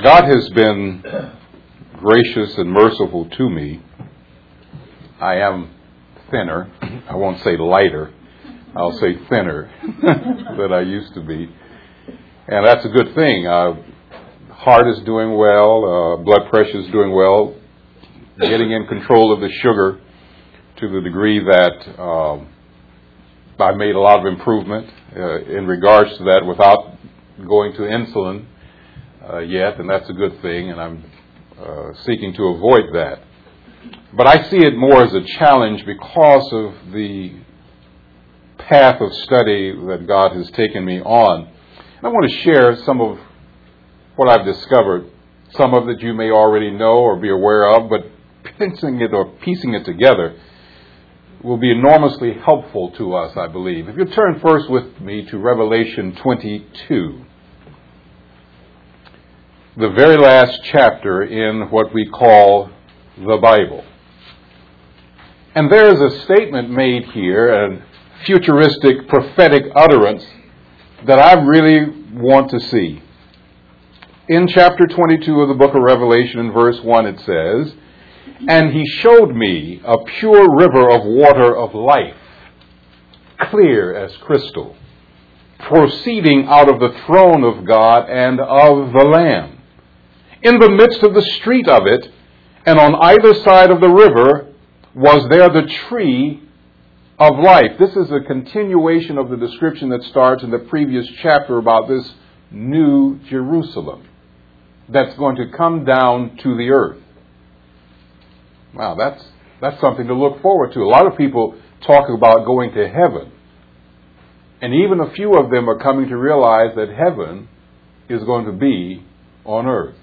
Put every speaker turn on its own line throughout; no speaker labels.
God has been gracious and merciful to me. I am thinner. I won't say lighter. I'll say thinner than I used to be. And that's a good thing. Heart is doing well. Blood pressure is doing well. Getting in control of the sugar to the degree that I made a lot of improvement in regards to that without going to insulin yet, and that's a good thing, and I'm seeking to avoid that. But I see it more as a challenge because of the path of study that God has taken me on. And I want to share some of what I've discovered, some of it you may already know or be aware of, but piecing it together will be enormously helpful to us, I believe. If you turn first with me to Revelation 22, the very last chapter in what we call the Bible. And there is a statement made here, a futuristic prophetic utterance that I really want to see. In chapter 22 of the book of Revelation, in verse 1, it says, "And he showed me a pure river of water of life, clear as crystal, proceeding out of the throne of God and of the Lamb. In the midst of the street of it, and on either side of the river, was there the tree of life." This is a continuation of the description that starts in the previous chapter about this new Jerusalem that's going to come down to the earth. Wow, that's something to look forward to. A lot of people talk about going to heaven. And even a few of them are coming to realize that heaven is going to be on earth.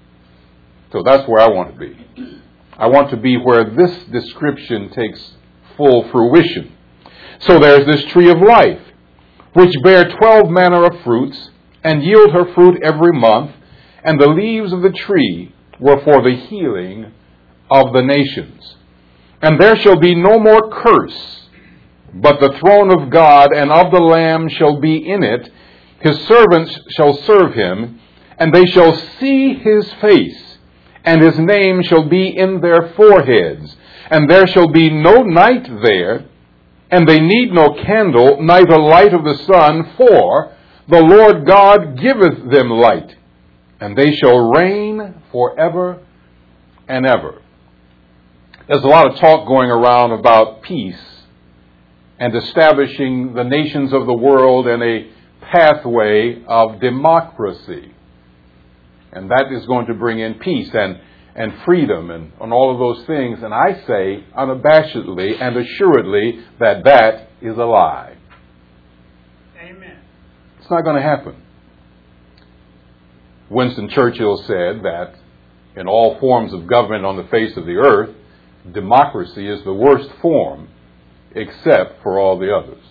So that's where I want to be. I want to be where this description takes full fruition. So there's this tree of life, which bare 12 manner of fruits, and yield her fruit every month, and the leaves of the tree were for the healing of the nations. And there shall be no more curse, but the throne of God and of the Lamb shall be in it. His servants shall serve him, and they shall see his face, and his name shall be in their foreheads. And there shall be no night there, and they need no candle, neither light of the sun, for the Lord God giveth them light, and they shall reign forever and ever. There's a lot of talk going around about peace and establishing the nations of the world in a pathway of democracy. And that is going to bring in peace and freedom and all of those things. And I say unabashedly and assuredly that that is a lie.
Amen.
It's not going to happen. Winston Churchill said that in all forms of government on the face of the earth, democracy is the worst form except for all the others.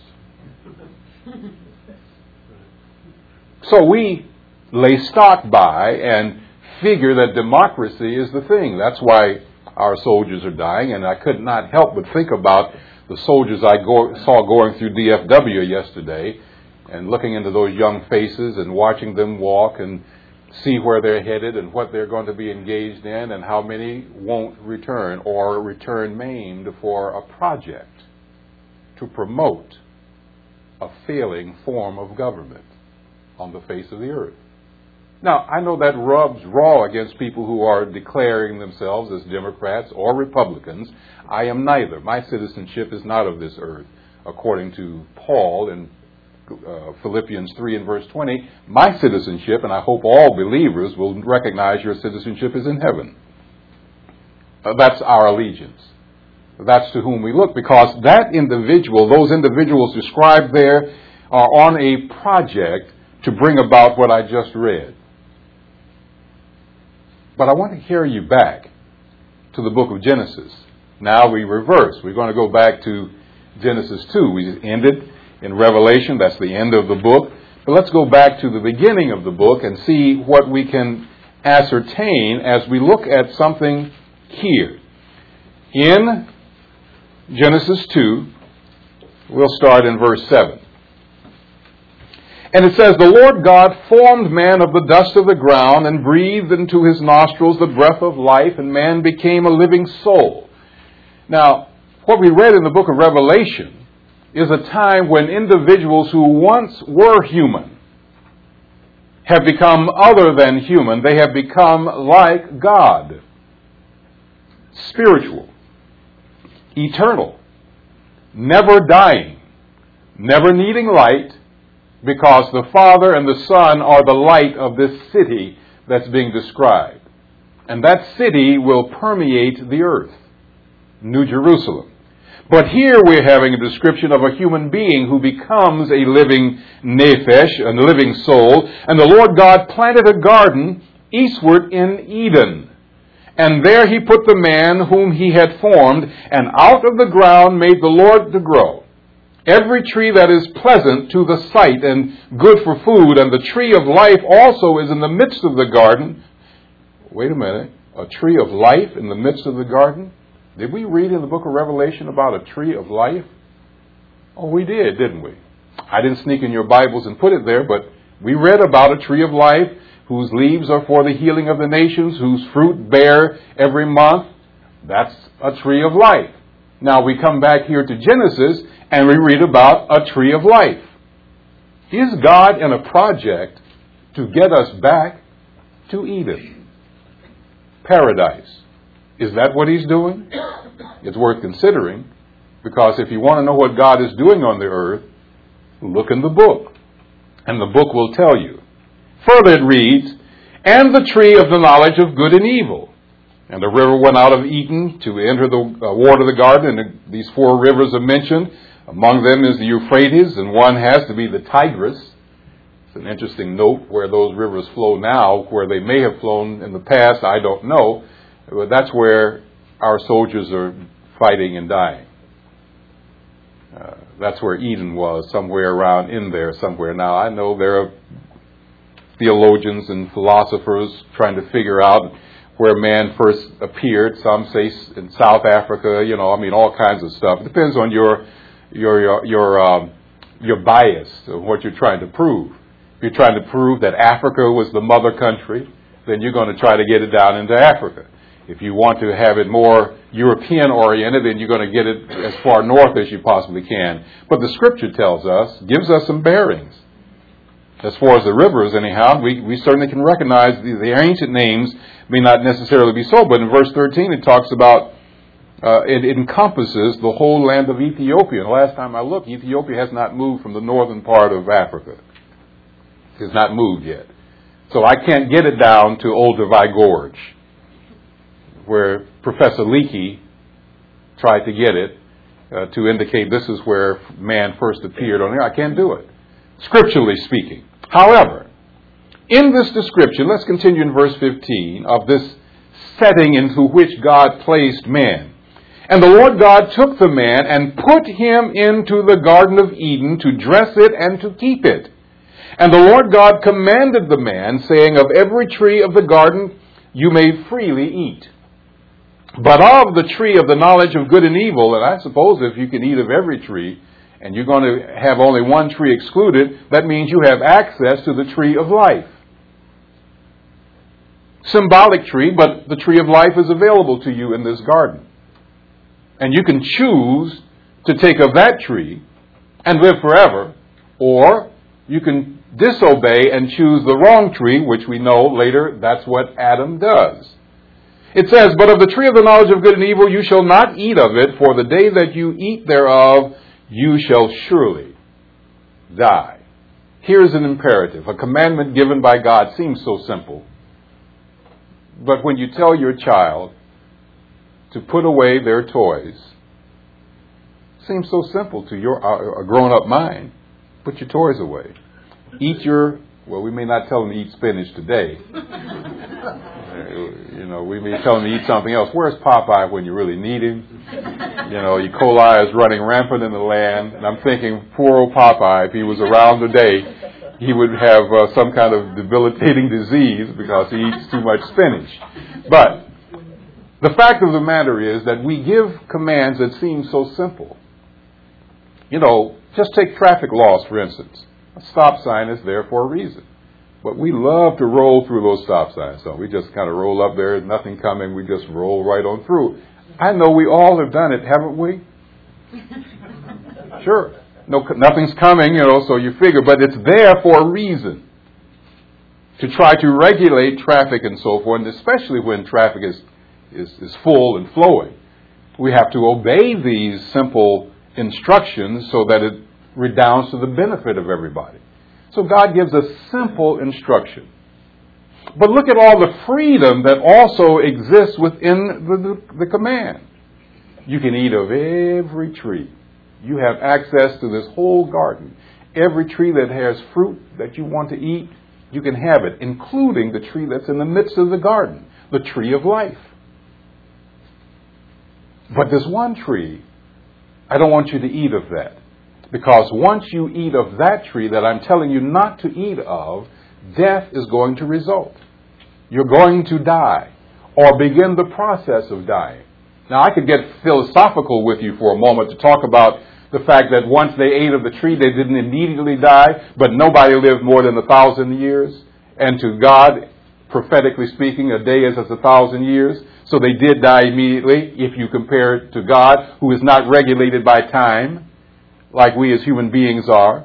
So we lay stock by and figure that democracy is the thing. That's why our soldiers are dying, and I could not help but think about the soldiers I saw going through DFW yesterday and looking into those young faces and watching them walk and see where they're headed and what they're going to be engaged in and how many won't return or return maimed for a project to promote a failing form of government on the face of the earth. Now, I know that rubs raw against people who are declaring themselves as Democrats or Republicans. I am neither. My citizenship is not of this earth. According to Paul in Philippians 3 and verse 20, my citizenship, and I hope all believers will recognize your citizenship is in heaven. That's our allegiance. That's to whom we look, because that individual, those individuals described there, are on a project to bring about what I just read. But I want to carry you back to the book of Genesis. Now we reverse. We're going to go back to Genesis 2. We ended in Revelation. That's the end of the book. But let's go back to the beginning of the book and see what we can ascertain as we look at something here. In Genesis 2, we'll start in verse 7. And it says, the Lord God formed man of the dust of the ground and breathed into his nostrils the breath of life, and man became a living soul. Now, what we read in the book of Revelation is a time when individuals who once were human have become other than human. They have become like God. Spiritual. Eternal. Never dying. Never needing light, because the Father and the Son are the light of this city that's being described. And that city will permeate the earth. New Jerusalem. But here we're having a description of a human being who becomes a living nephesh, a living soul. And the Lord God planted a garden eastward in Eden. And there he put the man whom he had formed, and out of the ground made the Lord to grow every tree that is pleasant to the sight and good for food, and the tree of life also is in the midst of the garden. Wait a minute. A tree of life in the midst of the garden? Did we read in the book of Revelation about a tree of life? Oh, we did, didn't we? I didn't sneak in your Bibles and put it there, but we read about a tree of life whose leaves are for the healing of the nations, whose fruit bear every month. That's a tree of life. Now we come back here to Genesis and we read about a tree of life. Is God in a project to get us back to Eden? Paradise. Is that what he's doing? It's worth considering, because if you want to know what God is doing on the earth, look in the book. And the book will tell you. Further it reads, and the tree of the knowledge of good and evil. And the river went out of Eden to enter the water of the garden, and these 4 rivers are mentioned. Among them is the Euphrates, and one has to be the Tigris. It's an interesting note where those rivers flow now. Where they may have flown in the past, I don't know. But that's where our soldiers are fighting and dying. That's where Eden was, somewhere around in there somewhere. Now, I know there are theologians and philosophers trying to figure out where man first appeared. Some say in South Africa, all kinds of stuff. It depends on your bias of what you're trying to prove. If you're trying to prove that Africa was the mother country, then you're going to try to get it down into Africa. If you want to have it more European-oriented, then you're going to get it as far north as you possibly can. But the Scripture tells us, gives us some bearings. As far as the rivers, anyhow, we certainly can recognize the ancient names may not necessarily be so, but in verse 13 it talks about, it encompasses the whole land of Ethiopia. And last time I looked, Ethiopia has not moved from the northern part of Africa. It has not moved yet. So I can't get it down to Olduvai Gorge, where Professor Leakey tried to get it to indicate this is where man first appeared on here. I can't do it, scripturally speaking. However, in this description, let's continue in verse 15 of this setting into which God placed man. And the Lord God took the man and put him into the Garden of Eden to dress it and to keep it. And the Lord God commanded the man, saying, of every tree of the garden you may freely eat. But of the tree of the knowledge of good and evil, and I suppose if you can eat of every tree, and you're going to have only one tree excluded, that means you have access to the tree of life. Symbolic tree, but the tree of life is available to you in this garden. And you can choose to take of that tree and live forever, or you can disobey and choose the wrong tree, which we know later that's what Adam does. It says, but of the tree of the knowledge of good and evil you shall not eat of it, for the day that you eat thereof you shall surely die. Here's an imperative. A commandment given by God seems so simple. But when you tell your child to put away their toys, it seems so simple to a grown-up mind. Put your toys away. Eat well, we may not tell them to eat spinach today. We may tell them to eat something else. Where's Popeye when you really need him? E. coli is running rampant in the land. And I'm thinking, poor old Popeye, if he was around today, he would have some kind of debilitating disease because he eats too much spinach. But the fact of the matter is that we give commands that seem so simple. Just take traffic laws, for instance. A stop sign is there for a reason. But we love to roll through those stop signs. So we just kind of roll up there, nothing coming, we just roll right on through. I know we all have done it, haven't we? Sure. No, nothing's coming, so you figure, but it's there for a reason. To try to regulate traffic and so forth, and especially when traffic is full and flowing. We have to obey these simple instructions so that it redounds to the benefit of everybody. So God gives a simple instruction. But look at all the freedom that also exists within the command. You can eat of every tree. You have access to this whole garden. Every tree that has fruit that you want to eat, you can have it, including the tree that's in the midst of the garden, the tree of life. But there's one tree, I don't want you to eat of that. Because once you eat of that tree that I'm telling you not to eat of, death is going to result. You're going to die or begin the process of dying. Now, I could get philosophical with you for a moment to talk about the fact that once they ate of the tree, they didn't immediately die, but nobody lived more than 1,000 years. And to God, prophetically speaking, a day is as 1,000 years. So they did die immediately if you compare it to God, who is not regulated by time, like we as human beings are.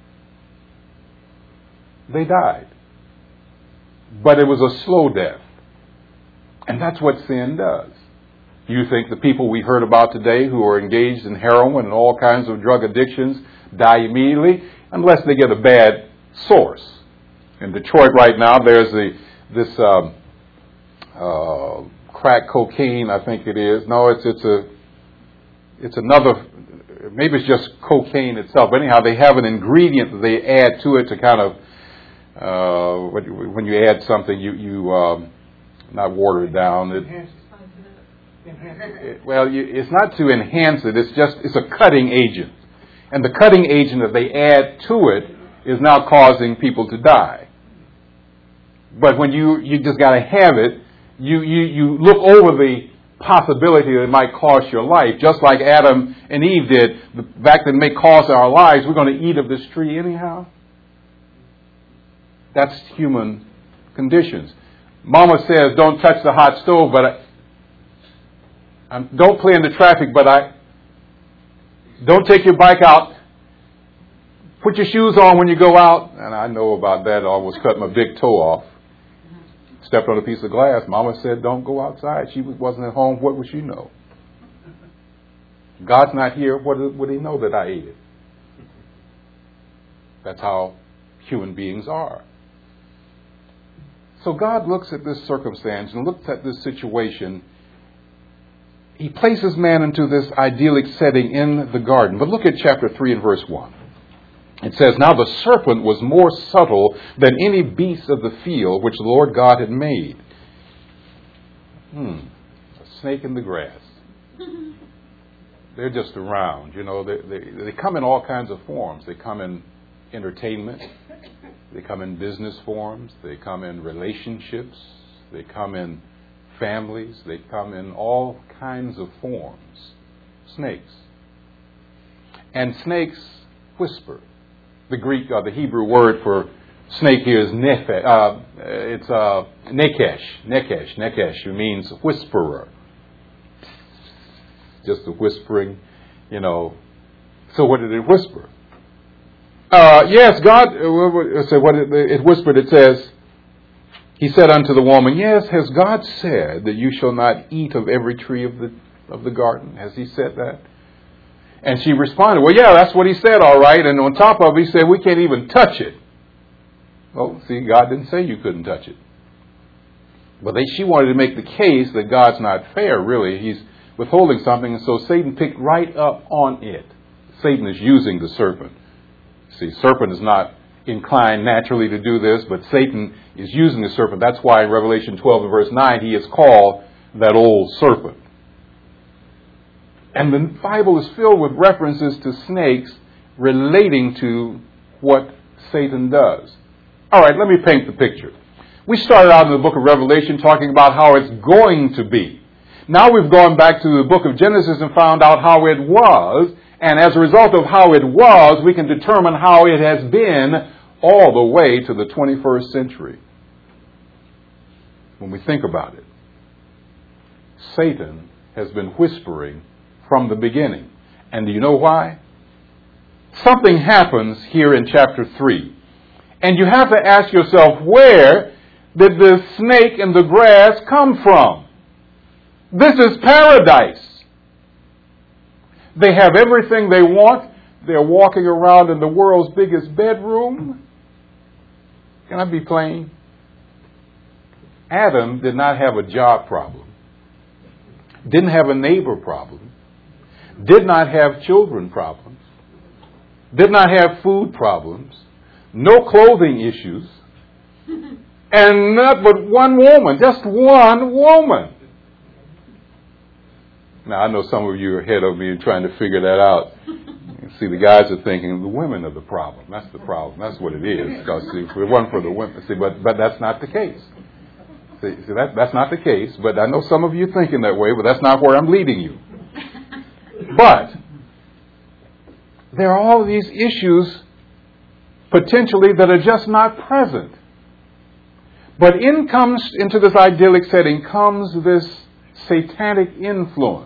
They died. But it was a slow death. And that's what sin does. You think the people we heard about today who are engaged in heroin and all kinds of drug addictions die immediately unless they get a bad source. In Detroit right now, there's this crack cocaine, I think it is. No, it's another. Maybe it's just cocaine itself. But anyhow, they have an ingredient that they add to it to kind of when you add something, you not water it down. It's not to enhance it. It's a cutting agent. And the cutting agent that they add to it is now causing people to die. But when you just got to have it, you look over the possibility that it might cost your life, just like Adam and Eve did. The fact that it may cost our lives, we're going to eat of this tree anyhow. That's human conditions. Mama says, don't touch the hot stove, but don't play in the traffic, but don't take your bike out. Put your shoes on when you go out. And I know about that. I almost cut my big toe off. Stepped on a piece of glass. Mama said, don't go outside. She wasn't at home. What would she know? God's not here. What would he know that I ate it? That's how human beings are. So God looks at this circumstance and looks at this situation. He places man into this idyllic setting in the garden. But look at chapter 3 and verse 1. It says, now the serpent was more subtle than any beast of the field which the Lord God had made. A snake in the grass. They're just around. They come in all kinds of forms. They come in entertainment. They come in business forms. They come in relationships. They come in families. They come in all kinds of forms. Snakes. And snakes whisper. The Greek or the Hebrew word for snake here is nekesh. Nekesh, it means whisperer. Just a whispering, So what did it whisper? Yes, God. So what it whispered. It says, He said unto the woman, yes, has God said that you shall not eat of every tree of the garden? Has He said that? And she responded, well, yeah, that's what He said, all right. And on top of it, He said, we can't even touch it. Well, see, God didn't say you couldn't touch it. But she wanted to make the case that God's not fair, really. He's withholding something, and so Satan picked right up on it. Satan is using the serpent. See, serpent is not inclined naturally to do this, but Satan is using the serpent. That's why in Revelation 12 and verse 9, he is called that old serpent. And the Bible is filled with references to snakes relating to what Satan does. All right, let me paint the picture. We started out in the book of Revelation talking about how it's going to be. Now we've gone back to the book of Genesis and found out how it was, And as a result of how it was, we can determine how it has been all the way to the 21st century. When we think about it, Satan has been whispering from the beginning. And do you know why? Something happens here in chapter 3. And you have to ask yourself, where did the snake in the grass come from? This is paradise. They have everything they want. They're walking around in the world's biggest bedroom. Can I be plain? Adam did not have a job problem. Didn't have a neighbor problem. Did not have children problems. Did not have food problems. No clothing issues. And not but one woman. Just one woman. Now, I know some of you are ahead of me trying to figure that out. See, the guys are thinking the women are the problem. That's the problem. That's what it is. Because see, if it wasn't for the women, see, but that's not the case. See, that's not the case. But I know some of you are thinking that way, but that's not where I'm leading you. But there are all these issues potentially that are just not present. But into this idyllic setting comes this satanic influence.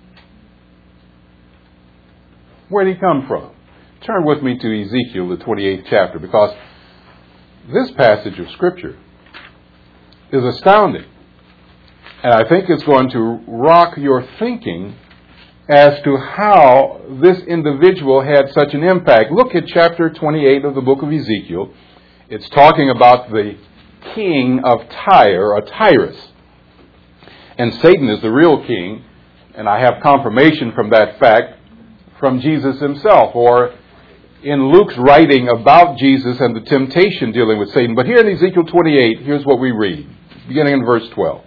Where did he come from? Turn with me to Ezekiel, the 28th chapter, because this passage of Scripture is astounding. And I think it's going to rock your thinking as to how this individual had such an impact. Look at chapter 28 of the book of Ezekiel. It's talking about the king of Tyre, or Tyrus. And Satan is the real king, and I have confirmation from that fact from Jesus himself, or in Luke's writing about Jesus and the temptation dealing with Satan. But here in Ezekiel 28, here's what we read, beginning in verse 12.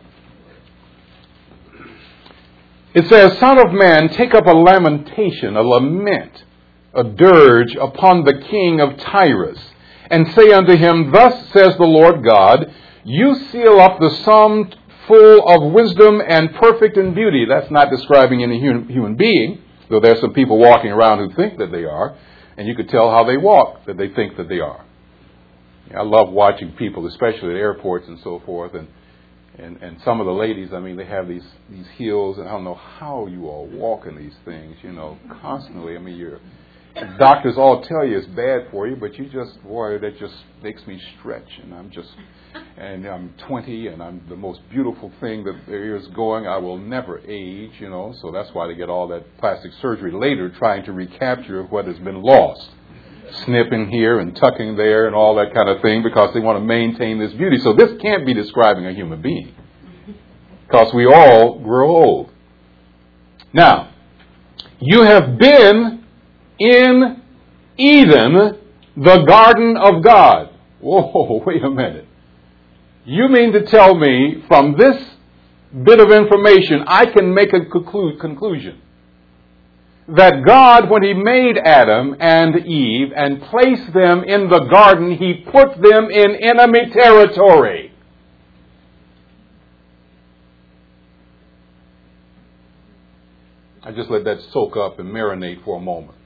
It says, Son of man, take up a lamentation, a lament, a dirge upon the king of Tyrus, and say unto him, Thus says the Lord God, you seal up the sum full of wisdom and perfect in beauty. That's not describing any human being, though there's some people walking around who think that they are, and you could tell how they walk that they think that they are. I love watching people, especially at airports and so forth, and some of the ladies, I mean, they have these heels, and I don't know how you all walk in these things, constantly. I mean, doctors all tell you it's bad for you, but you just, boy, that just makes me stretch, and I'm 20, and I'm the most beautiful thing that there is going. I will never age, so that's why they get all that plastic surgery later, trying to recapture what has been lost. Snipping here and tucking there and all that kind of thing, because they want to maintain this beauty. So this can't be describing a human being, because we all grow old. Now, you have been in Eden, the garden of God. Whoa, wait a minute. You mean to tell me from this bit of information I can make a conclusion that God, when he made Adam and Eve and placed them in the garden, he put them in enemy territory? I just let that soak up and marinate for a moment.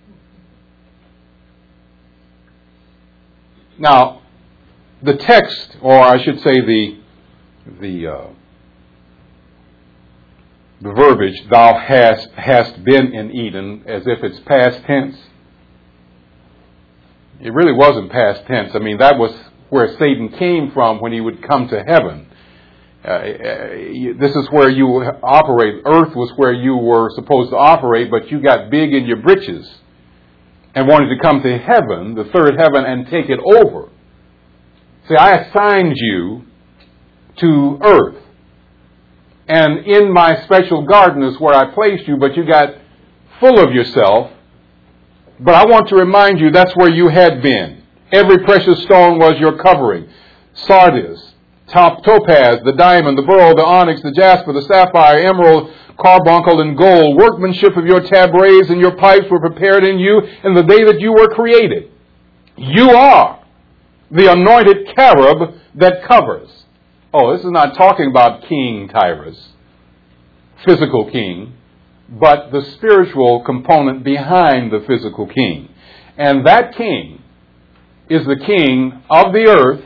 Now, the text, or I should say the verbiage, thou hast been in Eden, as if it's past tense. It really wasn't past tense. I mean, that was where Satan came from when he would come to heaven. This is where you operate. Earth was where you were supposed to operate, but you got big in your britches and wanted to come to heaven, the third heaven, and take it over. See, I assigned you to earth. And in my special garden is where I placed you, but you got full of yourself. But I want to remind you that's where you had been. Every precious stone was your covering. Sardis, topaz, the diamond, the beryl, the onyx, the jasper, the sapphire, emerald, carbuncle, and gold. Workmanship of your tabrets and your pipes were prepared in you in the day that you were created. You are the anointed cherub that covers. Oh, this is not talking about King Tyrus, physical king. but the spiritual component behind the physical king. And that king is the king of the earth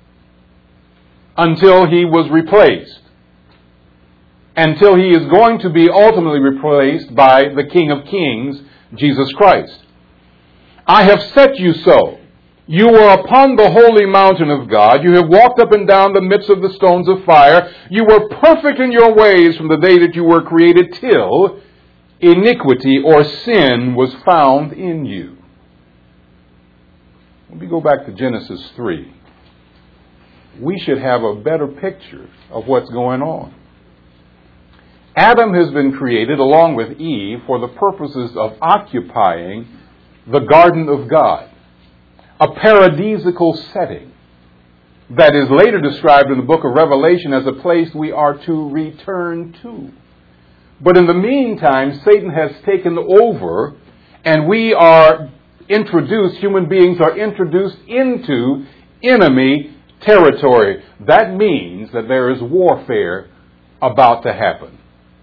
until he was replaced. Until he is going to be ultimately replaced by the King of Kings, Jesus Christ. I have set you so. You were upon the holy mountain of God. You have walked up and down the midst of the stones of fire. You were perfect in your ways from the day that you were created till iniquity or sin was found in you. Let me go back to Genesis 3. We should have a better picture of what's going on. Adam has been created along with Eve for the purposes of occupying the garden of God, a paradisical setting that is later described in the book of Revelation as a place we are to return to. But in the meantime, Satan has taken over, and we are introduced, human beings are introduced into enemy territory. That means that there is warfare about to happen.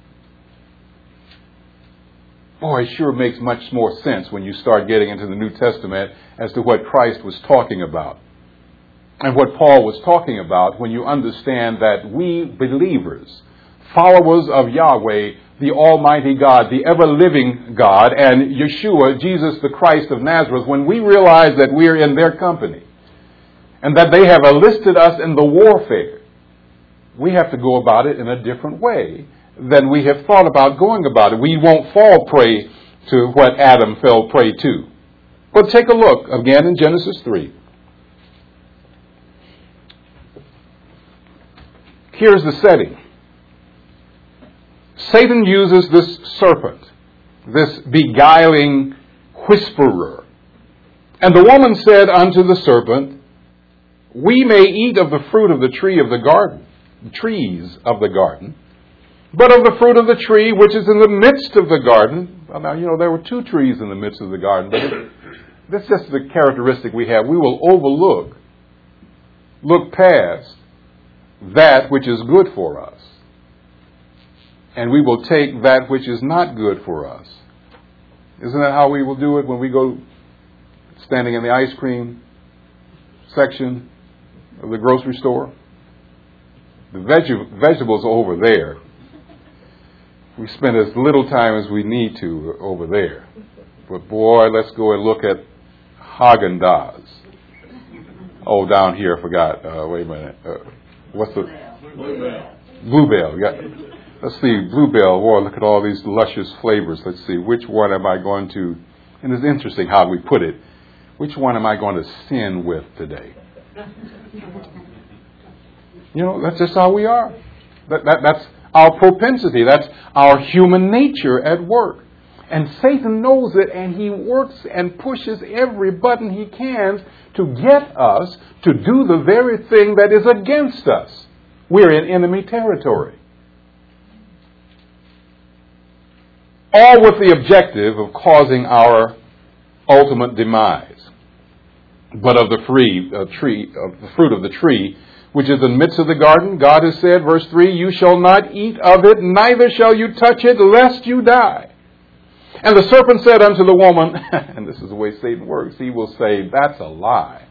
Boy, it sure makes much more sense when you start getting into the New Testament as to what Christ was talking about and what Paul was talking about when you understand that we believers, followers of Yahweh, the Almighty God, the ever-living God, and Yeshua, Jesus the Christ of Nazareth, when we realize that we are in their company and that they have enlisted us in the warfare, we have to go about it in a different way than we have thought about going about it. We won't fall prey to what Adam fell prey to. But take a look again in Genesis 3. Here's the setting. Satan uses this serpent, this beguiling whisperer. And the woman said unto the serpent, We may eat of the fruit of the tree of the garden, trees of the garden, but of the fruit of the tree which is in the midst of the garden. Well, now, there were two trees in the midst of the garden, but that's just the characteristic we have. We will look past that which is good for us, and we will take that which is not good for us. Isn't that how we will do it when we go standing in the ice cream section of the grocery store? The vegetables are over there. We spend as little time as we need to over there. But boy, let's go and look at Haagen-Dazs. Oh, down here, I forgot. Wait a minute. What's the... Bluebell. Yeah. Let's see, Bluebell. Boy, look at all these luscious flavors. Let's see, which one am I going to... And it's interesting how we put it. Which one am I going to sin with today? That's just how we are. That's our propensity. That's our human nature at work. And Satan knows it, and he works and pushes every button he can to get us to do the very thing that is against us. We're in enemy territory. All with the objective of causing our ultimate demise. But of the fruit of the tree, which is in the midst of the garden, God has said, verse 3, You shall not eat of it, neither shall you touch it, lest you die. And the serpent said unto the woman, and this is the way Satan works, he will say, That's a lie.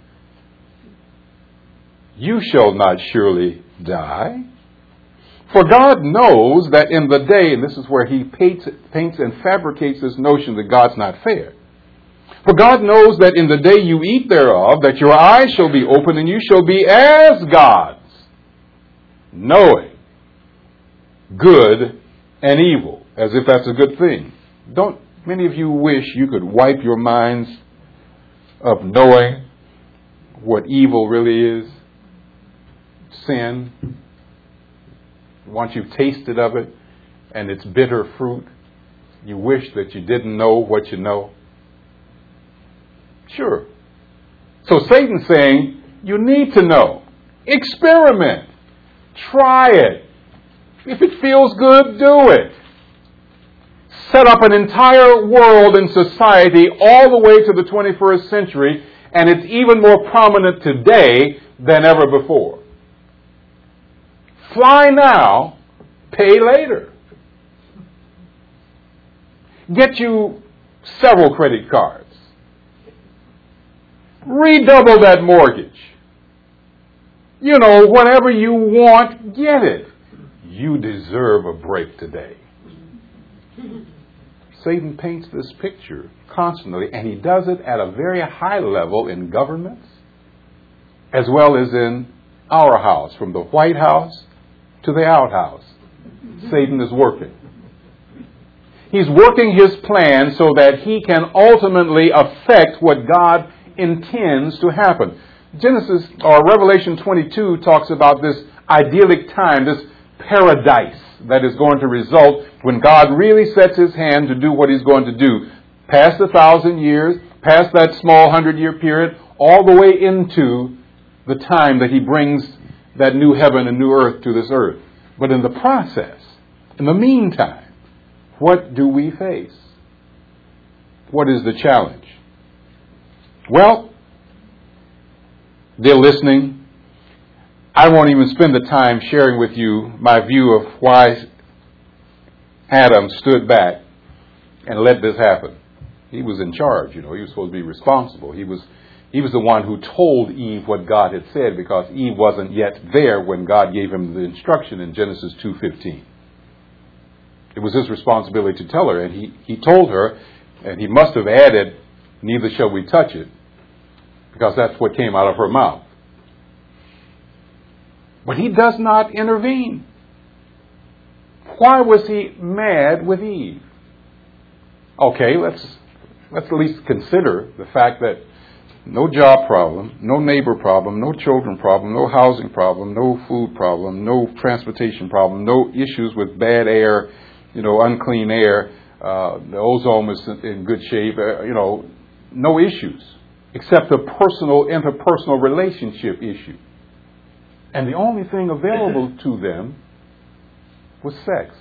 You shall not surely die. For God knows that in the day, and this is where he paints and fabricates this notion that God's not fair. For God knows that in the day you eat thereof, that your eyes shall be opened, and you shall be as gods, knowing good and evil, as if that's a good thing. Don't many of you wish you could wipe your minds of knowing what evil really is? Sin. Once you've tasted of it and its bitter fruit, you wish that you didn't know what you know. Sure. So Satan's saying, you need to know. Experiment. Try it. If it feels good, do it. Set up an entire world and society all the way to the 21st century, and it's even more prominent today than ever before. Fly now, pay later. Get you several credit cards. Redouble that mortgage. You know, whatever you want, get it. You deserve a break today. Satan paints this picture constantly, and he does it at a very high level in governments, as well as in our house, from the White House to the outhouse. Satan is working. He's working his plan so that he can ultimately affect what God intends to happen. Genesis or Revelation 22 talks about this idyllic time, this paradise that is going to result when God really sets his hand to do what he's going to do. Past 1,000 years, past that small 100-year period, all the way into the time that he brings that new heaven and new earth to this earth. But in the process, in the meantime, what do we face? What is the challenge? Well, dear listening, I won't even spend the time sharing with you my view of why Adam stood back and let this happen. He was in charge, He was supposed to be responsible. He was the one who told Eve what God had said, because Eve wasn't yet there when God gave him the instruction in Genesis 2:15. It was his responsibility to tell her, and he told her, and he must have added, "Neither shall we touch it," because that's what came out of her mouth. But he does not intervene. Why was he mad with Eve? Okay, let's at least consider the fact that no job problem, no neighbor problem, no children problem, no housing problem, no food problem, no transportation problem, no issues with bad air, unclean air, the ozone is in good shape, no issues except a interpersonal relationship issue. And the only thing available to them was sex.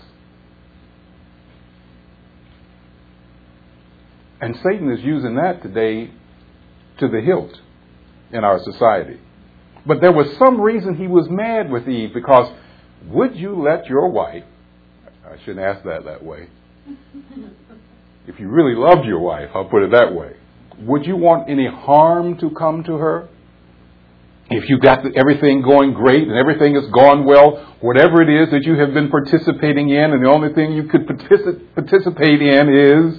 And Satan is using that today to the hilt in our society. But there was some reason he was mad with Eve, because would you let your wife, I shouldn't ask that way. If you really loved your wife, I'll put it that way, would you want any harm to come to her? If you got everything going great and everything has gone well, whatever it is that you have been participating in, and the only thing you could participate in is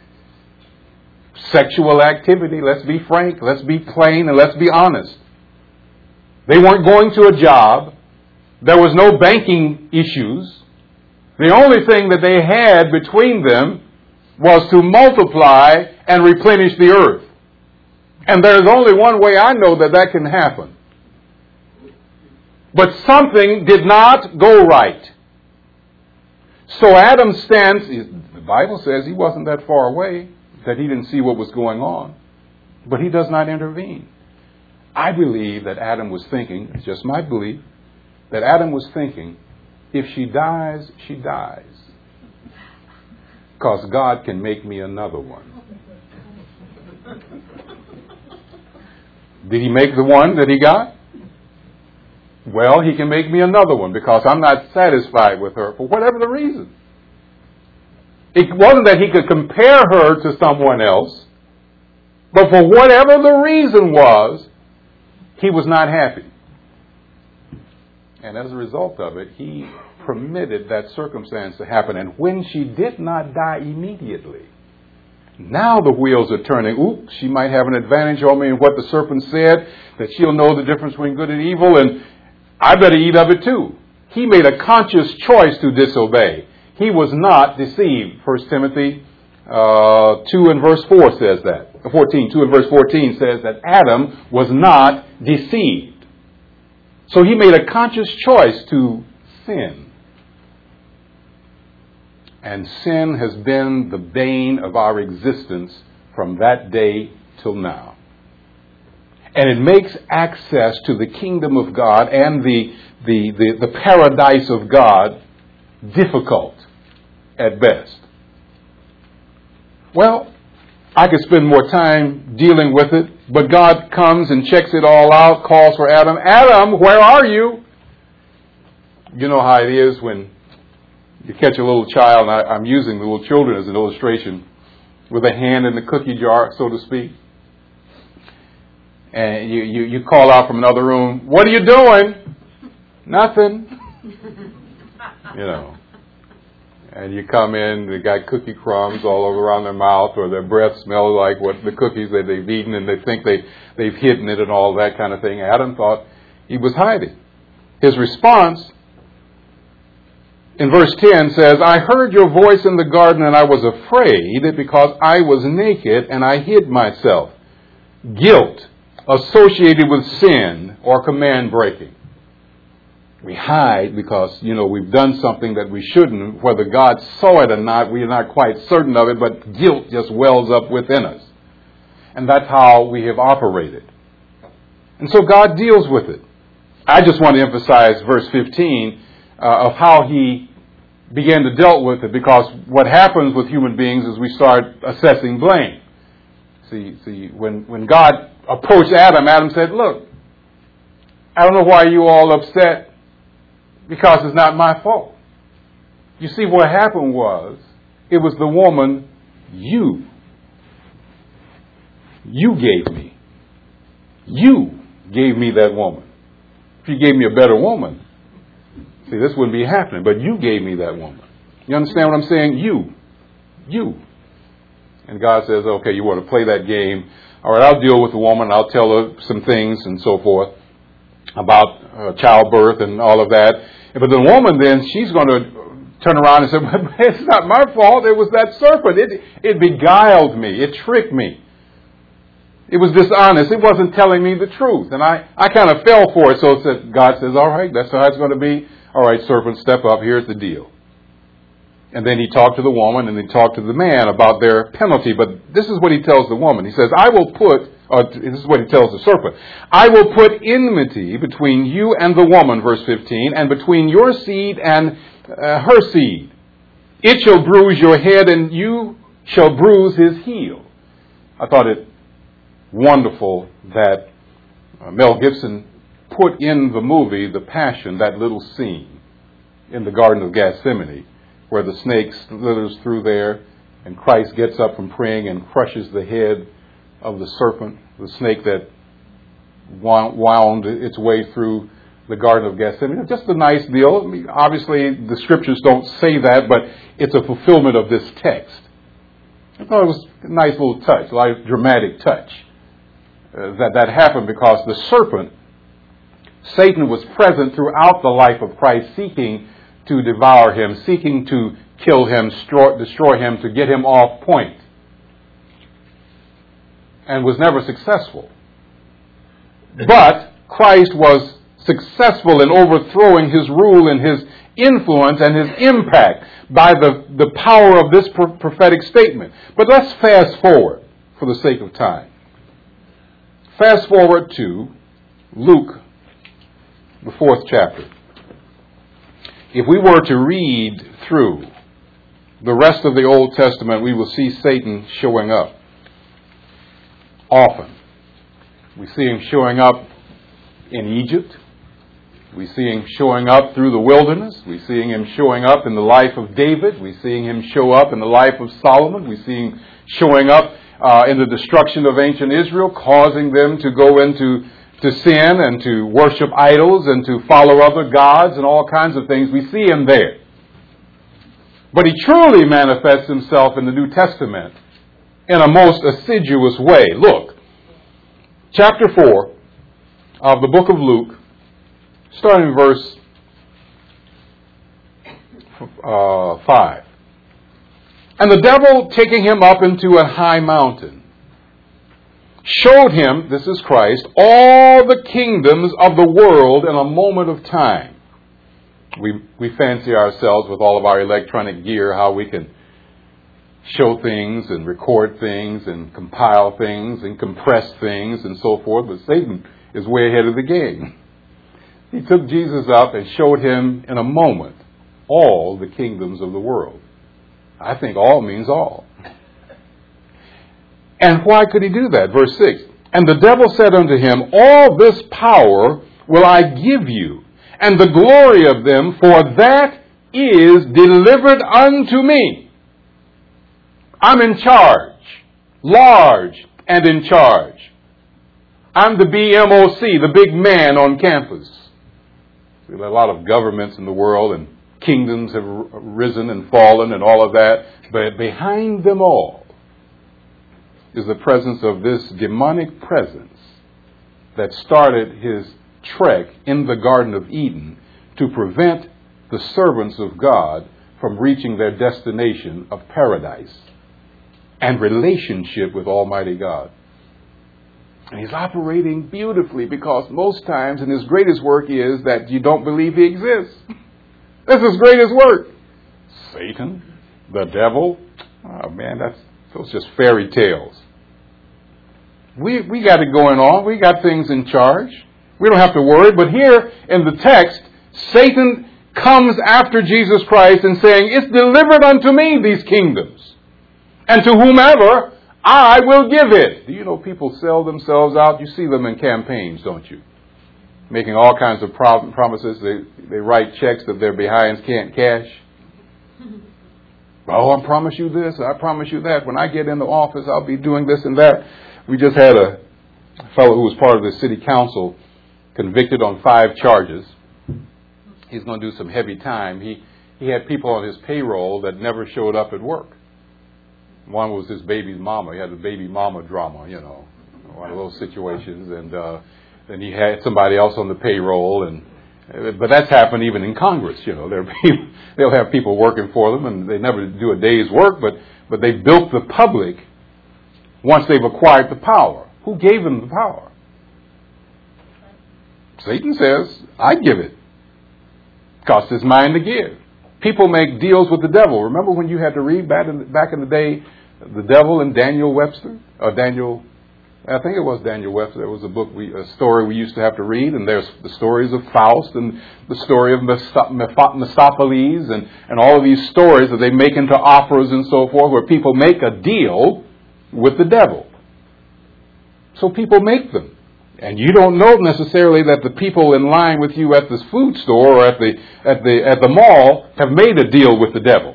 sexual activity. Let's be frank, let's be plain, and let's be honest. They weren't going to a job. There was no banking issues. The only thing that they had between them was to multiply and replenish the earth. And there's only one way I know that can happen. But something did not go right. So Adam stands, the Bible says he wasn't that far away, that he didn't see what was going on. But he does not intervene. I believe that Adam was thinking, it's just my belief, that Adam was thinking, if she dies, she dies. Because God can make me another one. Did he make the one that he got? Well, he can make me another one, because I'm not satisfied with her for whatever the reason. It wasn't that he could compare her to someone else, but for whatever the reason was, he was not happy. And as a result of it, he permitted that circumstance to happen. And when she did not die immediately, now the wheels are turning. Oops, she might have an advantage on me in what the serpent said, that she'll know the difference between good and evil, and I better eat of it too. He made a conscious choice to disobey. He was not deceived. 1 Timothy 2 and verse 4 says that. 2 and verse 14 says that Adam was not deceived. So he made a conscious choice to sin. And sin has been the bane of our existence from that day till now. And it makes access to the kingdom of God and the paradise of God difficult at best. Well, I could spend more time dealing with it, but God comes and checks it all out, calls for Adam. Adam, where are you? You know how it is when You catch a little child, and I'm using the little children as an illustration, with a hand in the cookie jar, so to speak. And you call out from another room, "What are you doing?" "Nothing." You know. And you come in, they got cookie crumbs all over around their mouth, or their breath smells like what the cookies that they've eaten, and they think they've hidden it and all that kind of thing. Adam thought he was hiding. His response in verse 10 says, "I heard your voice in the garden, and I was afraid because I was naked and I hid myself." Guilt associated with sin or command breaking. We hide because, we've done something that we shouldn't. Whether God saw it or not, we are not quite certain of it, but guilt just wells up within us. And that's how we have operated. And so God deals with it. I just want to emphasize verse 15 of how he began to deal with it, because what happens with human beings is we start assessing blame. See, when God approached Adam, Adam said, "Look, I don't know why you all upset, because it's not my fault." You see, what happened was, it was the woman you gave me. You gave me that woman. If you gave me a better woman, see, this wouldn't be happening, but you gave me that woman. You understand what I'm saying? You. And God says, "Okay, you want to play that game? All right, I'll deal with the woman. I'll tell her some things and so forth about childbirth and all of that." But the woman then, she's going to turn around and say, "It's not my fault. It was that serpent. It beguiled me. It tricked me. It was dishonest. It wasn't telling me the truth." And I kind of fell for it. So God says, "All right, that's how it's going to be. All right, serpent, step up. Here's the deal." And then he talked to the woman and he talked to the man about their penalty. But this is what he tells the woman. He says, this is what he tells the serpent. "I will put enmity between you and the woman," verse 15, "and between your seed and her seed. It shall bruise your head and you shall bruise his heel." I thought it wonderful that Mel Gibson put in the movie The Passion that little scene in the Garden of Gethsemane, where the snake slithers through there and Christ gets up from praying and crushes the head of the serpent, the snake that wound its way through the Garden of Gethsemane. Just a nice deal. I mean, obviously, the scriptures don't say that, but it's a fulfillment of this text. I thought it was a nice little touch, like a dramatic touch. That happened because the serpent, Satan, was present throughout the life of Christ, seeking to devour him, seeking to kill him, destroy him, to get him off point, and was never successful. But Christ was successful in overthrowing his rule and his influence and his impact by the power of this prophetic statement. But let's fast forward for the sake of time. Fast forward to Luke, the 4th chapter. If we were to read through the rest of the Old Testament, we will see Satan showing up often. We see him showing up in Egypt. We see him showing up through the wilderness. We see him showing up in the life of David. We see him show up in the life of Solomon. We see him showing up in the destruction of ancient Israel, causing them to go into sin and to worship idols and to follow other gods and all kinds of things. We see him there. But he truly manifests himself in the New Testament in a most assiduous way. Look, chapter 4 of the book of Luke, starting in verse 5. "And the devil, taking him up into a high mountain, showed him," this is Christ, "all the kingdoms of the world in a moment of time." We fancy ourselves with all of our electronic gear, how we can show things and record things and compile things and compress things and so forth. But Satan is way ahead of the game. He took Jesus up and showed him in a moment all the kingdoms of the world. I think all means all. And why could he do that? Verse 6. "And the devil said unto him, All this power will I give you, and the glory of them, for that is delivered unto me. I'm in charge, large and in charge. I'm the BMOC, the big man on campus. There are a lot of governments in the world and kingdoms have risen and fallen and all of that. But behind them all is the presence of this demonic presence that started his trek in the Garden of Eden to prevent the servants of God from reaching their destination of paradise and relationship with Almighty God. And he's operating beautifully because most times, and his greatest work is that you don't believe he exists. That's his greatest work. Satan, the devil, oh man, those just fairy tales. We got it going on. We got things in charge. We don't have to worry. But here in the text, Satan comes after Jesus Christ and saying, it's delivered unto me, these kingdoms. And to whomever I will give it. Do you know people sell themselves out? You see them in campaigns, don't you? Making all kinds of promises. They write checks that their behinds can't cash. Oh, I promise you this. I promise you that. When I get into office, I'll be doing this and that. We just had a fellow who was part of the city council convicted on 5 charges. He's going to do some heavy time. He had people on his payroll that never showed up at work. One was his baby's mama. He had the baby mama drama, you know, one of those situations. And then he had somebody else on the payroll. But that's happened even in Congress. You know, they'll have people working for them, and they never do a day's work. But they built the public once they've acquired the power. Who gave them the power? Satan says, I give it. Cost is mine to give. People make deals with the devil. Remember when you had to read back in the day, the devil and Daniel Webster? I think it was Daniel Webster. There was a story we used to have to read, and there's the stories of Faust and the story of Mephistopheles and all of these stories that they make into operas and so forth, where people make a deal with the devil. So people make them. And you don't know necessarily that the people in line with you at this food store or at the mall have made a deal with the devil.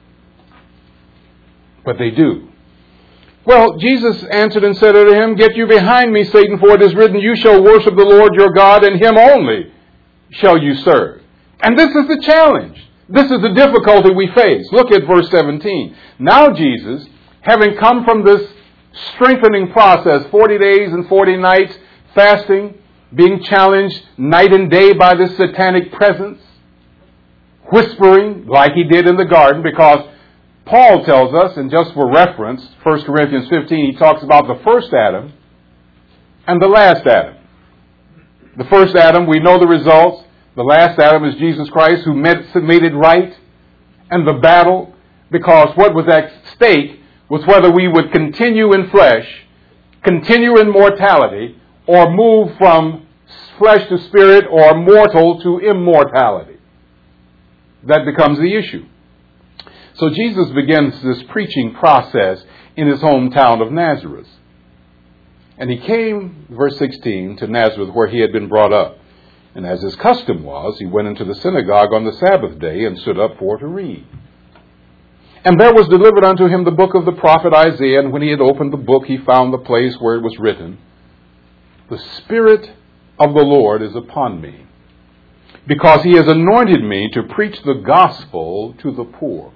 But they do. Well, Jesus answered and said unto him, Get you behind me, Satan, for it is written, You shall worship the Lord your God, and him only shall you serve. And this is the challenge. This is the difficulty we face. Look at verse 17. Now Jesus, having come from this strengthening process, 40 days and 40 nights, fasting, being challenged night and day by this satanic presence, whispering like he did in the garden, because Paul tells us, and just for reference, 1 Corinthians 15, he talks about the first Adam and the last Adam. The first Adam, we know the results. The last Adam is Jesus Christ, who made it right. And the battle, because what was at stake was whether we would continue in flesh, continue in mortality, or move from flesh to spirit or mortal to immortality. That becomes the issue. So Jesus begins this preaching process in his hometown of Nazareth. And he came, verse 16, to Nazareth where he had been brought up. And as his custom was, he went into the synagogue on the Sabbath day and stood up for to read. And there was delivered unto him the book of the prophet Isaiah. And when he had opened the book, he found the place where it was written, The Spirit of the Lord is upon me, because he has anointed me to preach the gospel to the poor.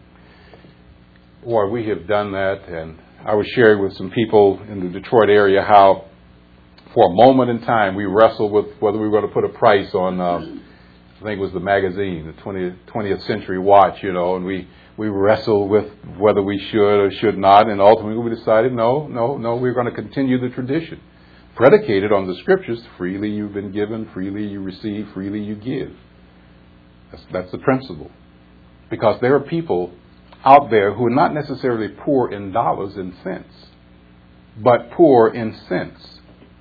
Boy, we have done that, and I was sharing with some people in the Detroit area how for a moment in time we wrestled with whether we were going to put a price on, I think it was the magazine, the 20th Century Watch, you know, and we wrestled with whether we should or should not, and ultimately we decided no, we're going to continue the tradition, predicated on the Scriptures. Freely you've been given, freely you receive, freely you give. That's the principle. Because there are people out there who are not necessarily poor in dollars and cents, but poor in sense.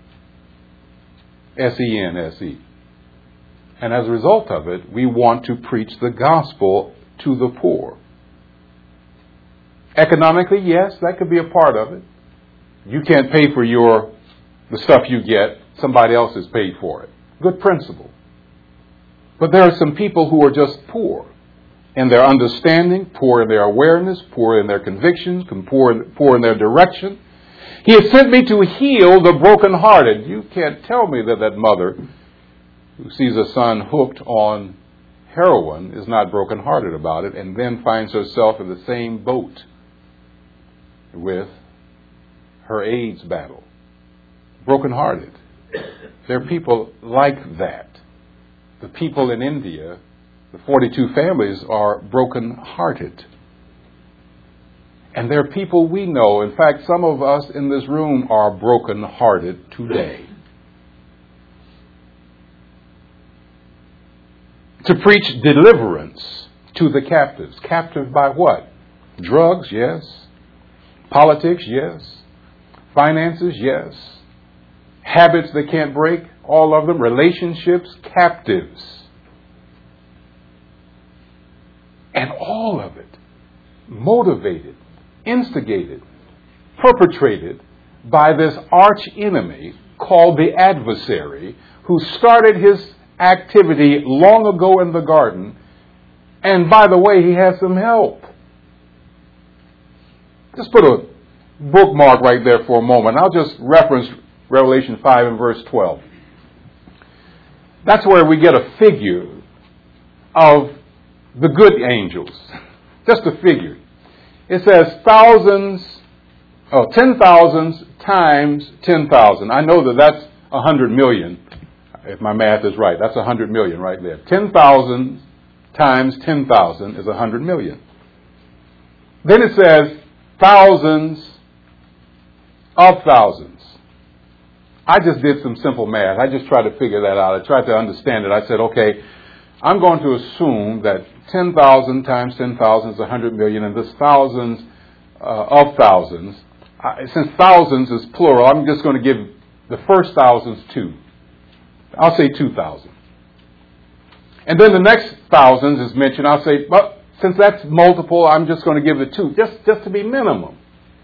S-E-N-S-E. And as a result of it, we want to preach the gospel to the poor. Economically, yes, that could be a part of it. You can't pay for the stuff you get. Somebody else has paid for it. Good principle. But there are some people who are just poor. in their understanding, poor in their awareness, poor in their convictions, poor in their direction. He has sent me to heal the brokenhearted. You can't tell me that that mother who sees a son hooked on heroin is not brokenhearted about it, and then finds herself in the same boat with her AIDS battle. Brokenhearted. There are people like that. The people in India, the 42 families, are brokenhearted. And there are people we know. In fact, some of us in this room are brokenhearted today. To preach deliverance to the captives. Captive by what? Drugs, yes. Politics, yes. Finances, yes. Habits they can't break, all of them. Relationships, captives. And all of it motivated, instigated, perpetrated by this arch enemy called the adversary, who started his activity long ago in the garden. And by the way, he has some help. Just put a bookmark right there for a moment. I'll just reference Revelation 5 and verse 12. That's where we get a figure of the good angels. Just a figure. It says 10,000s times 10,000. I know that that's 100 million, if my math is right. That's 100 million right there. 10,000 times 10,000 is 100 million. Then it says thousands of thousands. I just did some simple math. I just tried to figure that out. I tried to understand it. I said, okay, I'm going to assume that 10,000 times 10,000 is 100 million, and this thousands of thousands. Since thousands is plural, I'm just going to give the first thousands 2. I'll say 2,000. And then the next thousands is mentioned. I'll say, well, since that's multiple, I'm just going to give it 2, just to be minimum.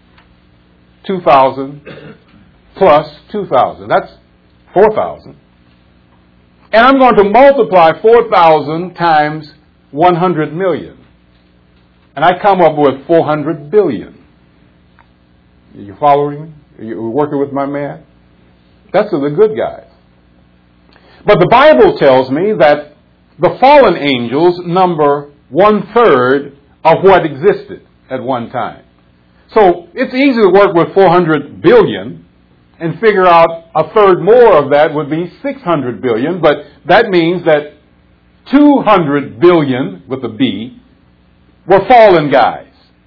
2,000 plus 2,000. That's 4,000. And I'm going to multiply 4,000 times 100 million. And I come up with 400 billion. Are you following me? Are you working with my math? That's for the good guys. But the Bible tells me that the fallen angels number 1/3 of what existed at one time. So it's easy to work with 400 billion and figure out 1/3 more of that would be 600 billion. But that means that 200 billion, with a B, were fallen guys.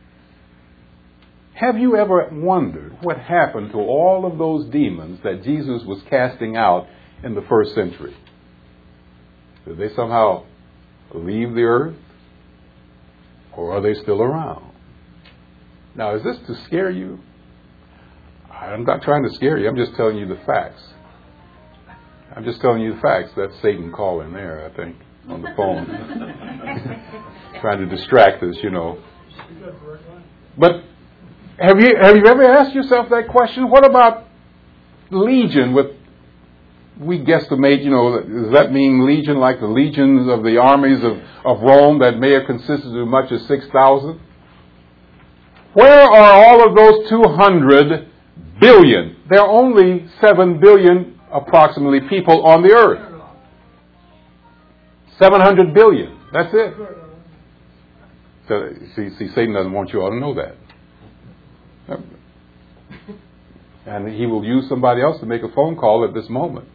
Have you ever wondered what happened to all of those demons that Jesus was casting out in the first century? Did they somehow leave the earth? Or are they still around? Now, is this to scare you? I'm not trying to scare you. I'm just telling you the facts. I'm just telling you the facts. That's Satan calling there, I think, on the phone. Trying to distract us, you know. But have you ever asked yourself that question? What about legion? We guesstimate, you know, does that mean legion like the legions of the armies of Rome that may have consisted of as much as 6,000? Where are all of those 200 billion? There are only 7 billion approximately people on the earth. 700 billion. That's it. So, see, Satan doesn't want you all to know that. And he will use somebody else to make a phone call at this moment.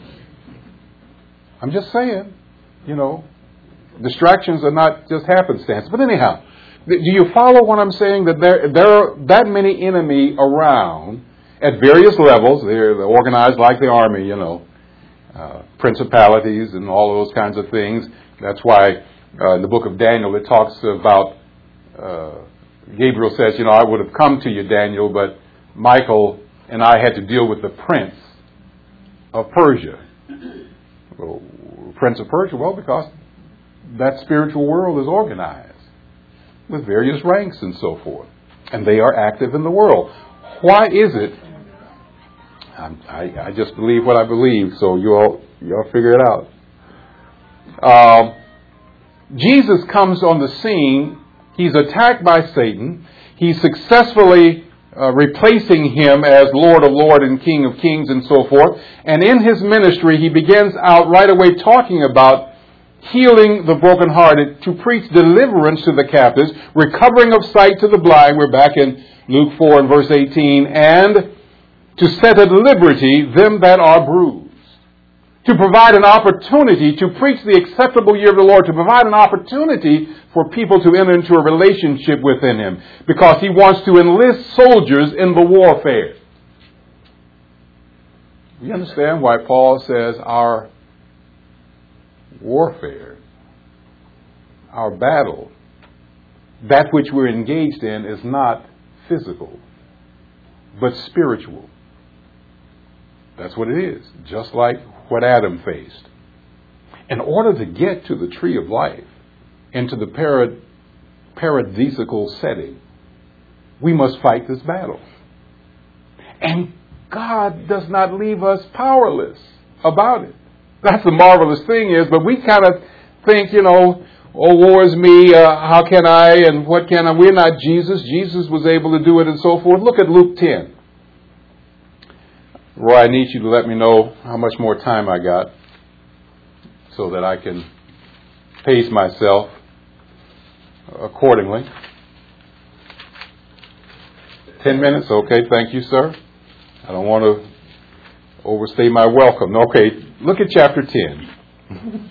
I'm just saying, you know, distractions are not just happenstance. But anyhow, do you follow what I'm saying? That there are that many enemy around at various levels. They're organized like the army, you know, principalities and all of those kinds of things. That's why in the book of Daniel it talks about, Gabriel says, you know, I would have come to you, Daniel, but Michael and I had to deal with the prince of Persia. Well, Prince of Persia, well, because that spiritual world is organized with various ranks and so forth. And they are active in the world. Why is it? I just believe what I believe, so you all figure it out. Jesus comes on the scene. He's attacked by Satan. He's successfully replacing him as Lord of Lords and King of Kings and so forth. And in his ministry, he begins out right away talking about healing the brokenhearted, to preach deliverance to the captives, recovering of sight to the blind. We're back in Luke 4 and verse 18. And to set at liberty them that are bruised. To provide an opportunity to preach the acceptable year of the Lord, to provide an opportunity for people to enter into a relationship within him, because he wants to enlist soldiers in the warfare. You understand why Paul says our warfare, our battle, that which we're engaged in is not physical, but spiritual. That's what it is, just like what Adam faced. In order to get to the tree of life, into the paradisical setting, we must fight this battle. And God does not leave us powerless about it. That's the marvelous thing is, but we kind of think, oh, woe is me, how can I, and what can I? We're not Jesus. Jesus was able to do it and so forth. Look at Luke 10. Roy, I need you to let me know how much more time I got so that I can pace myself accordingly. 10 minutes? Okay, thank you, sir. I don't want to overstay my welcome. Okay, look at chapter 10.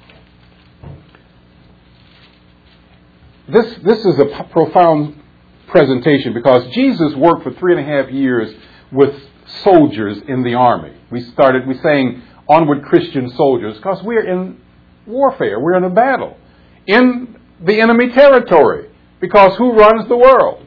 This is a profound presentation because Jesus worked for 3.5 years with soldiers in the army. We sang Onward Christian Soldiers because we're in warfare. We're in a battle in the enemy territory because who runs the world?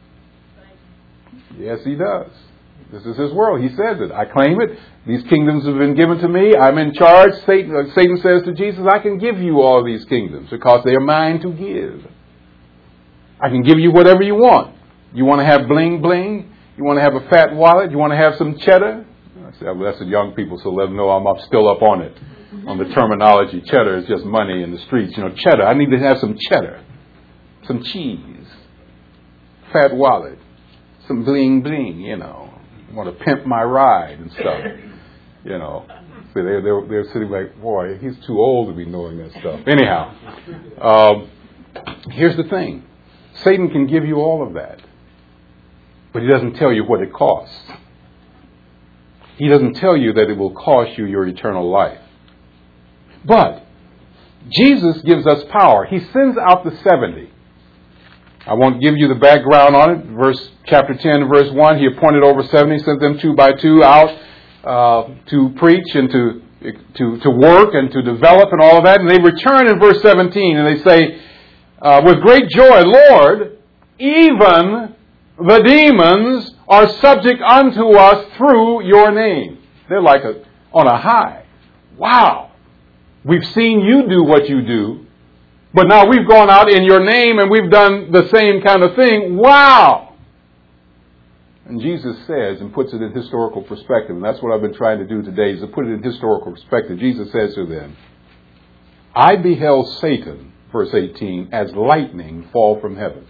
Yes, he does. This is his world. He says it. I claim it. These kingdoms have been given to me. I'm in charge. Satan says to Jesus, I can give you all these kingdoms because they are mine to give. I can give you whatever you want. You want to have bling bling? You want to have a fat wallet? You want to have some cheddar? I said, well, that's the young people, so let them know I'm still up on it. On the terminology, cheddar is just money in the streets. Cheddar. I need to have some cheddar. Some cheese. Fat wallet. Some bling bling, I want to pimp my ride and stuff. So they're sitting like, boy, he's too old to be knowing that stuff. Anyhow, here's the thing. Satan can give you all of that. But he doesn't tell you what it costs. He doesn't tell you that it will cost you your eternal life. But Jesus gives us power. He sends out the 70. I won't give you the background on it. Chapter 10, verse 1, he appointed over 70, sent them 2 by 2 out to preach and to work and to develop and all of that. And they return in verse 17 and they say, with great joy, Lord, even the demons are subject unto us through your name. They're like on a high. Wow. We've seen you do what you do, but now we've gone out in your name and we've done the same kind of thing. Wow. And Jesus says and puts it in historical perspective, and that's what I've been trying to do today, is to put it in historical perspective. Jesus says to them, I beheld Satan, verse 18, as lightning fall from heaven.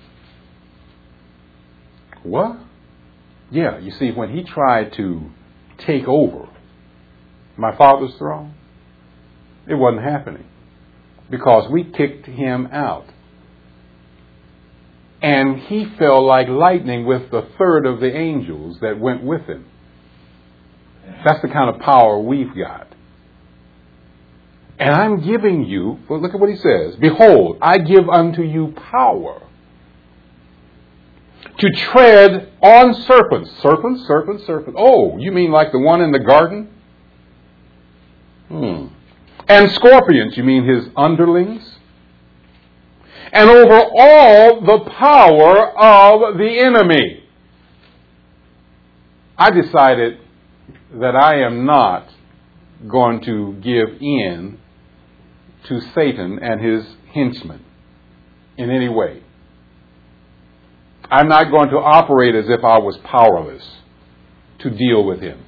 What? Yeah, you see, when he tried to take over my Father's throne, it wasn't happening because we kicked him out. And he fell like lightning with the third of the angels that went with him. That's the kind of power we've got. And I'm giving you, well, look at what he says. Behold, I give unto you power to tread on serpents. Serpents. Oh, you mean like the one in the garden? And scorpions, you mean his underlings? And over all the power of the enemy. I decided that I am not going to give in to Satan and his henchmen in any way. I'm not going to operate as if I was powerless to deal with him.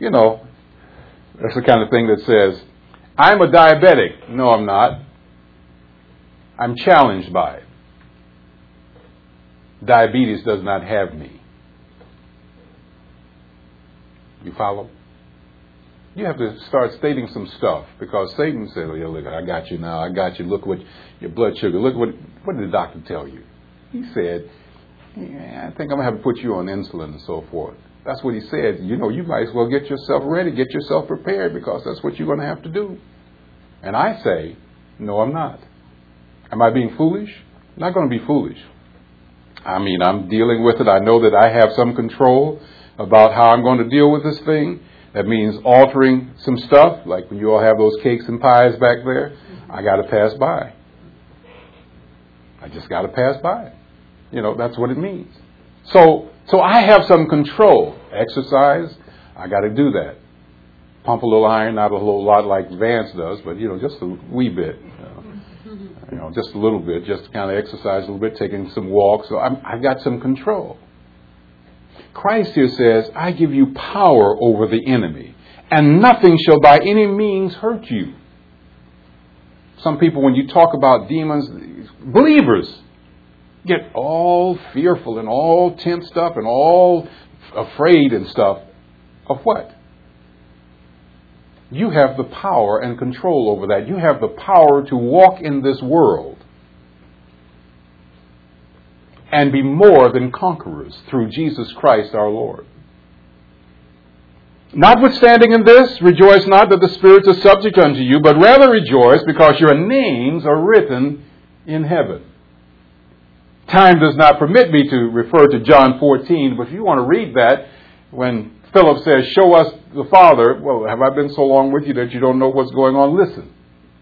That's the kind of thing that says, I'm a diabetic. No, I'm not. I'm challenged by it. Diabetes does not have me. You follow? You have to start stating some stuff, because Satan said, "Oh, yeah, look, I got you now. I got you. Look what your blood sugar. Look what did the doctor tell you?" He said, "Yeah, I think I'm going to have to put you on insulin and so forth." That's what he said. You know, you might as well get yourself ready, get yourself prepared, because that's what you're going to have to do. And I say, no, I'm not. Am I being foolish? I'm not going to be foolish. I mean, I'm dealing with it. I know that I have some control about how I'm going to deal with this thing. That means altering some stuff, like when you all have those cakes and pies back there. I got to pass by. I just got to pass by. You know, that's what it means. So I have some control. Exercise, I got to do that. Pump a little iron, not a whole lot like Vance does, but, you know, just a wee bit. You know, just a little bit, just to kind of exercise a little bit, taking some walks. So I've got some control. Christ here says, I give you power over the enemy, and nothing shall by any means hurt you. Some people, when you talk about demons, believers get all fearful and all tensed up and all afraid and stuff. Of what? You have the power and control over that. You have the power to walk in this world and be more than conquerors through Jesus Christ our Lord. Notwithstanding in this, rejoice not that the spirits are subject unto you, but rather rejoice because your names are written in heaven. Time does not permit me to refer to John 14, but if you want to read that, when Philip says, show us the Father, well, have I been so long with you that you don't know what's going on? Listen.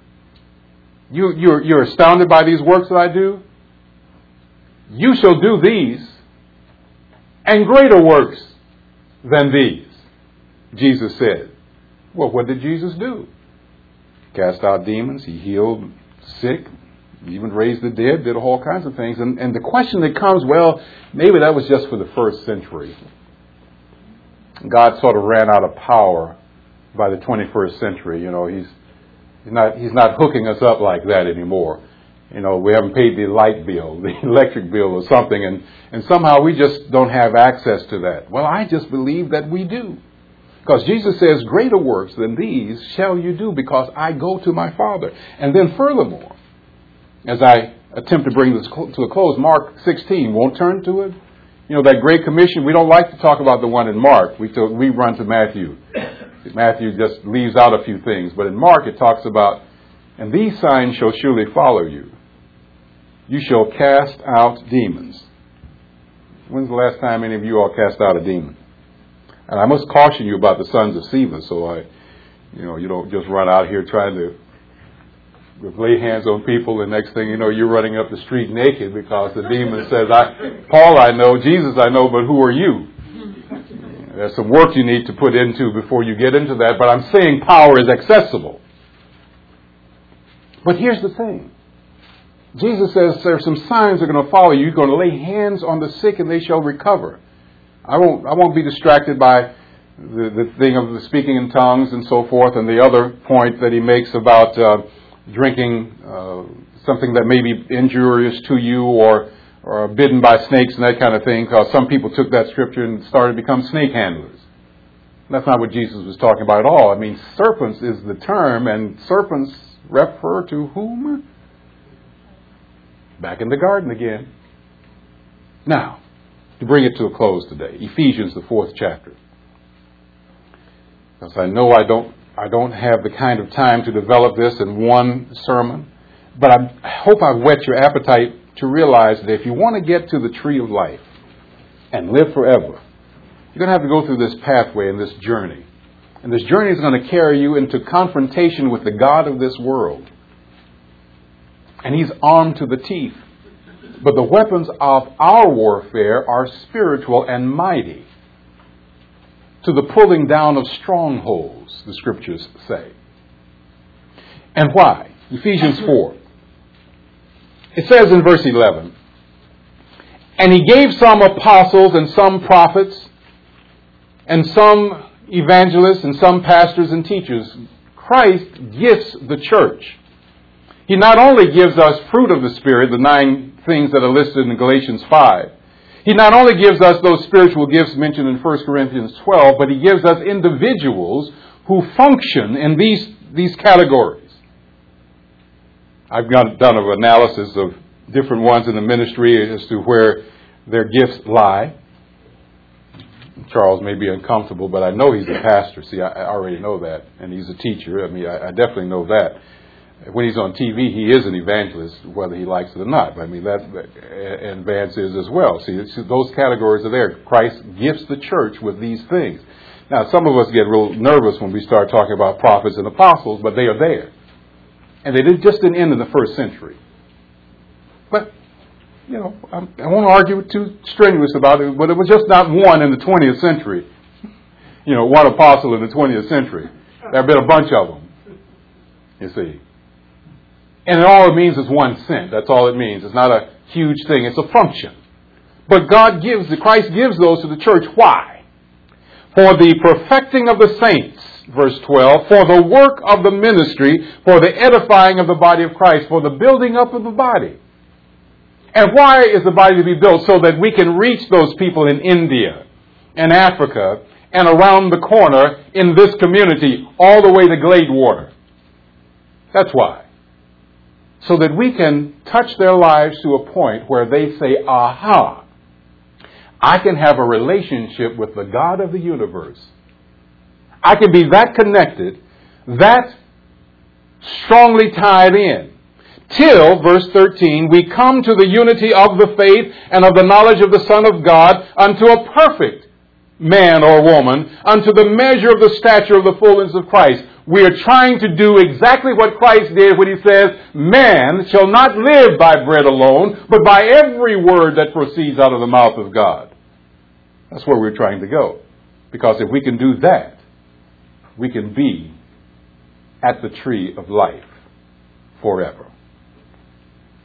You're astounded by these works that I do? You shall do these and greater works than these, Jesus said. Well, what did Jesus do? Cast out demons. He healed sick. He even raised the dead, did all kinds of things. And the question that comes, well, maybe that was just for the first century. God sort of ran out of power by the 21st century. You know, he's not hooking us up like that anymore. You know, we haven't paid the light bill, the electric bill or something, and somehow we just don't have access to that. Well, I just believe that we do. Because Jesus says, greater works than these shall you do, because I go to my Father. And then furthermore, as I attempt to bring this to a close, Mark 16, won't turn to it. You know, that Great Commission, we don't like to talk about the one in Mark. We run to Matthew. Matthew just leaves out a few things. But in Mark it talks about, and these signs shall surely follow you. You shall cast out demons. When's the last time any of you all cast out a demon? And I must caution you about the sons of Sceva, so you don't just run out here trying to lay hands on people, and next thing you know, you're running up the street naked because the demon says, Paul I know, Jesus I know, but who are you? There's some work you need to put into before you get into that, but I'm saying power is accessible. But here's the thing. Jesus says there are some signs that are going to follow you. You're going to lay hands on the sick and they shall recover. I won't be distracted by the thing of the speaking in tongues and so forth, and the other point that he makes about drinking something that may be injurious to you or bitten by snakes and that kind of thing, because some people took that scripture and started to become snake handlers. That's not what Jesus was talking about at all. I mean, serpents is the term, and serpents refer to whom? Back in the garden again. Now, to bring it to a close today, Ephesians, the 4th chapter. Because I know I don't have the kind of time to develop this in one sermon, but I hope I've whet your appetite to realize that if you want to get to the tree of life and live forever, you're going to have to go through this pathway and this journey. And this journey is going to carry you into confrontation with the God of this world. And he's armed to the teeth. But the weapons of our warfare are spiritual and mighty to the pulling down of strongholds, the scriptures say. And why? Ephesians 4. It says in verse 11, and he gave some apostles and some prophets and some evangelists and some pastors and teachers. Christ gifts the church. He not only gives us fruit of the Spirit, the 9 things that are listed in Galatians 5. He not only gives us those spiritual gifts mentioned in 1 Corinthians 12, but he gives us individuals who function in these categories. I've done an analysis of different ones in the ministry as to where their gifts lie. Charles may be uncomfortable, but I know he's a pastor. See, I already know that. And he's a teacher. I mean, I definitely know that. When he's on TV, he is an evangelist, whether he likes it or not. I mean, and Vance is as well. See, those categories are there. Christ gifts the church with these things. Now, some of us get real nervous when we start talking about prophets and apostles, but they are there. And they didn't end in the first century. But, I won't argue too strenuous about it, but it was just not one in the 20th century. One apostle in the 20th century. There have been a bunch of them, you see. And all it means is one sent. That's all it means. It's not a huge thing. It's a function. But Christ gives those to the church. Why? For the perfecting of the saints, verse 12, for the work of the ministry, for the edifying of the body of Christ, for the building up of the body. And why is the body to be built? So that we can reach those people in India and Africa and around the corner in this community all the way to Gladewater. That's why. So that we can touch their lives to a point where they say, aha, I can have a relationship with the God of the universe. I can be that connected, that strongly tied in. Till, verse 13, we come to the unity of the faith and of the knowledge of the Son of God, unto a perfect man or woman, unto the measure of the stature of the fullness of Christ. We are trying to do exactly what Christ did when he says, man shall not live by bread alone, but by every word that proceeds out of the mouth of God. That's where we're trying to go. Because if we can do that, we can be at the tree of life forever.